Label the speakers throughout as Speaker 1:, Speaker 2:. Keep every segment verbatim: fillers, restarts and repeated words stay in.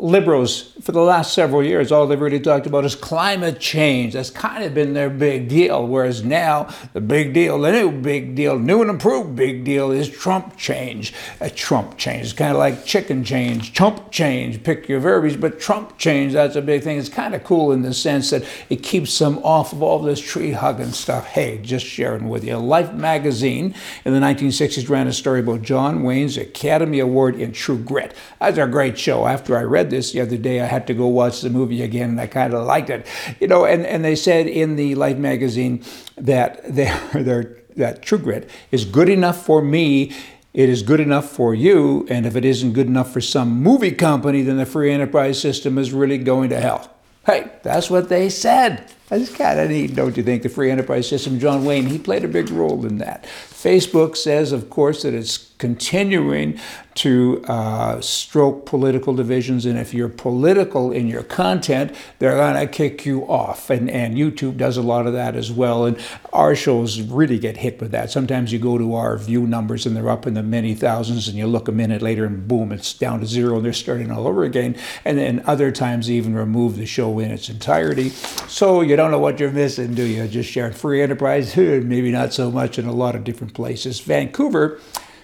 Speaker 1: liberals, for the last several years, all they've really talked about is climate change. That's kind of been their big deal. Whereas now, the big deal, the new big deal, new and improved big deal is Trump change. A Trump change. It's kind of like chicken change, chump change, pick your verbiage, but Trump change, that's a big thing. It's kind of cool in the sense that it keeps them off of all this tree hugging stuff. Hey, just sharing with you. Life magazine in the nineteen sixties ran a story about John Wayne's Academy Award in True Grit. That's a great show. After I read this the other day, I had to go watch the movie again, and I kind of liked it. You know, and, and they said in the Life magazine that they're, they're, that True Grit is good enough for me. It is good enough for you, and if it isn't good enough for some movie company, then the free enterprise system is really going to hell. Hey, that's what they said. That's kind of neat, don't you think? The free enterprise system, John Wayne, he played a big role in that. Facebook says, of course, that it's continuing to uh, stroke political divisions, and if you're political in your content, they're going to kick you off. And, and YouTube does a lot of that as well, and our shows really get hit with that. Sometimes you go to our view numbers, and they're up in the many thousands, and you look a minute later, and boom, it's down to zero, and they're starting all over again. And then other times, they even remove the show in its entirety. So you don't know what you're missing, do you? Just sharing free enterprise? Maybe not so much in a lot of different places. Vancouver,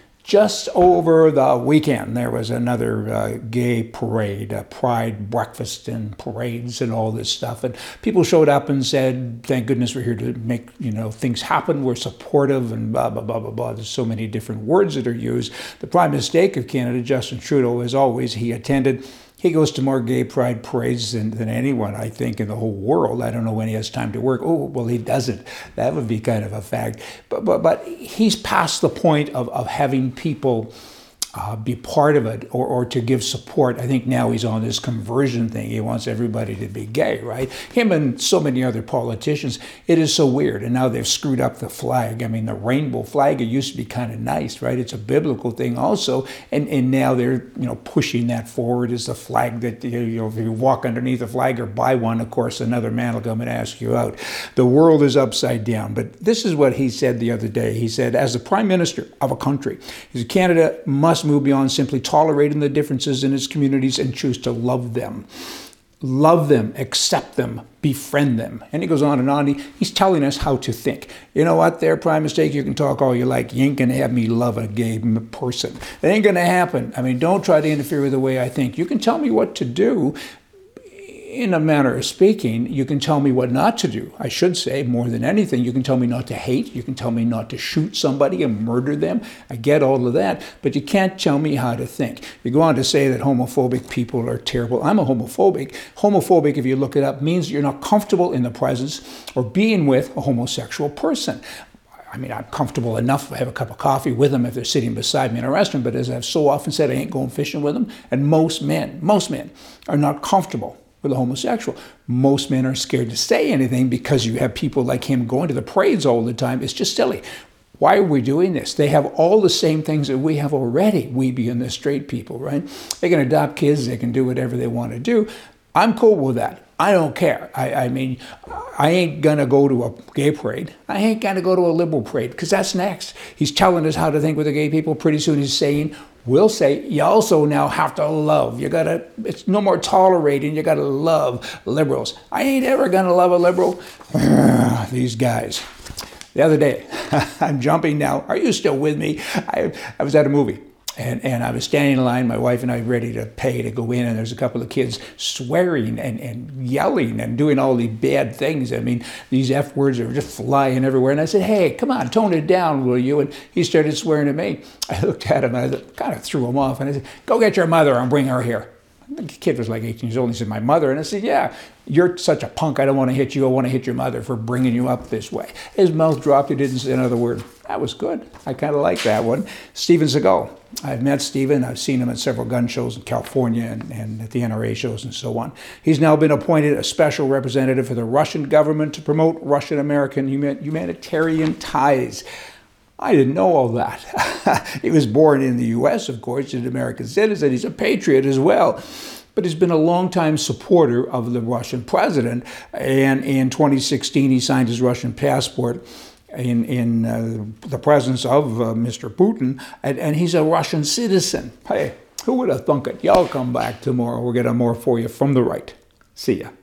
Speaker 1: just over the weekend, there was another uh, gay parade, a pride breakfast and parades and all this stuff. And people showed up and said, thank goodness we're here to make, you know, things happen. We're supportive and blah, blah, blah, blah, blah. There's so many different words that are used. The prime mistake of Canada, Justin Trudeau, as always, he attended. He goes to more gay pride parades than, than anyone, I think, in the whole world. I don't know when he has time to work. Oh, well, he doesn't. That would be kind of a fact. But but, but he's past the point of, of having people uh, be part of it or, or to give support. I think now he's on this conversion thing. He wants everybody to be gay, right? Him and so many other politicians. It is so weird. And now they've screwed up the flag. I mean, the rainbow flag, it used to be kind of nice, right? It's a biblical thing also. And and now they're, you know, pushing that forward as the flag that, you know, if you walk underneath the flag or buy one, of course, another man will come and ask you out. The world is upside down. But this is what he said the other day. He said, as the prime minister of a country, he said, Canada must move beyond simply tolerating the differences in its communities and choose to love them. Love them, accept them, befriend them. And he goes on and on. He, he's telling us how to think. You know what? Their prime mistake, you can talk all you like. You ain't going to have me love a gay person. It ain't going to happen. I mean, don't try to interfere with the way I think. You can tell me what to do. In a manner of speaking, you can tell me what not to do. I should say, more than anything, you can tell me not to hate. You can tell me not to shoot somebody and murder them. I get all of that, but you can't tell me how to think. You go on to say that homophobic people are terrible. I'm a homophobic. Homophobic, if you look it up, means you're not comfortable in the presence or being with a homosexual person. I mean, I'm comfortable enough to have a cup of coffee with them if they're sitting beside me in a restaurant, but as I've so often said, I ain't going fishing with them. And most men, most men are not comfortable with a homosexual. Most men are scared to say anything because you have people like him going to the parades all the time. It's just silly. Why are we doing this? They have all the same things that we have already, we being the straight people, right? They can adopt kids, they can do whatever they want to do. I'm cool with that. I don't care. I, I mean, I ain't gonna go to a gay parade. I ain't gonna go to a liberal parade, because that's next. He's telling us how to think with the gay people. Pretty soon he's saying, we'll say, you also now have to love. You gotta, it's no more tolerating, you gotta love liberals. I ain't ever gonna love a liberal. These guys. The other day, I'm jumping now. Are you still with me? I, I was at a movie. And, and I was standing in line, my wife and I ready to pay to go in, and there's a couple of kids swearing and, and yelling and doing all these bad things. I mean, these F words are just flying everywhere. And I said, hey, come on, tone it down, will you? And he started swearing at me. I looked at him and I kind of threw him off. And I said, go get your mother and bring her here. The kid was like eighteen years old. He said, my mother? And I said, yeah, you're such a punk. I don't want to hit you. I want to hit your mother for bringing you up this way. His mouth dropped. He didn't say another word. That was good. I kind of like that one. Steven Seagal. I've met Steven. I've seen him at several gun shows in California and, and at the N R A shows and so on. He's now been appointed a special representative for the Russian government to promote Russian-American humanitarian ties. I didn't know all that. He was born in the U S, of course. He's an American citizen. He's a patriot as well. But he's been a longtime supporter of the Russian president. And in twenty sixteen, he signed his Russian passport in, in uh, the presence of uh, Mister Putin. And, and he's a Russian citizen. Hey, Who would have thunk it? Y'all come back tomorrow. We'll get more for you from the right. See ya.